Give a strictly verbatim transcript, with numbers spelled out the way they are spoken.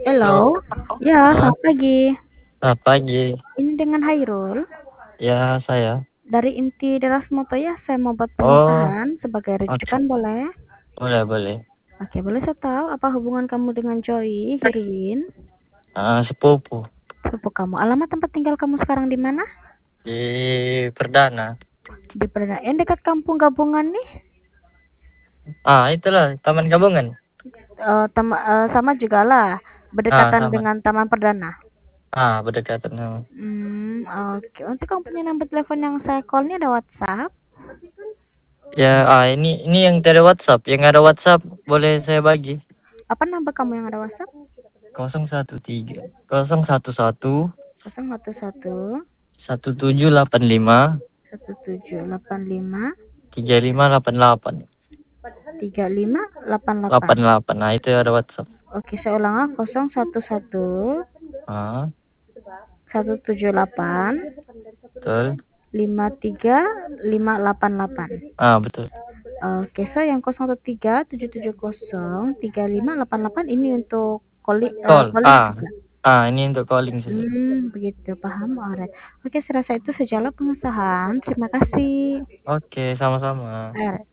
Halo, ya Ah, selamat pagi. ah, pagi. Ini dengan Hairul, Ya, saya. dari inti Deras Moto ya, saya mau buat Oh, pengesahan sebagai oke. rujukan boleh? Boleh, boleh. Oke, boleh saya tahu apa hubungan kamu dengan Joy, Hirwin, Ah, sepupu sepupu kamu? Alamat tempat tinggal kamu sekarang di mana? di Perdana. Di Perdana, yang dekat kampung gabungan nih? Ah, itulah Taman Gabungan. Eh, tem- eh, sama juga lah, Ah, berdekatan sama. dengan Taman Perdana. Ah, berdekatan sama. Hmm, oke. Untuk kamu punya nomor telepon yang saya call ini ada WhatsApp? Ya, ah ini ini yang dari WhatsApp. Yang ada WhatsApp boleh saya bagi. Apa nomor kamu yang ada WhatsApp? nol satu tiga nol satu satu nol satu satu satu tujuh delapan lima satu tujuh delapan lima tiga lima delapan delapan tiga lima delapan delapan. delapan delapan. Nah, itu ada WhatsApp. Oke, saya ulang ah, nol satu satu Ah, satu tujuh delapan betul. lima tiga lima delapan delapan. Ah, betul. Oke, so yang nol satu tiga tujuh tujuh nol tiga lima delapan delapan ini untuk calling, uh, Call. calling Ah, juga. ah ini untuk calling saja. Hmm, begitu, paham. Alright. Oke, saya rasa itu sajalah pengesahan. Terima kasih. Oke, sama-sama. Alright.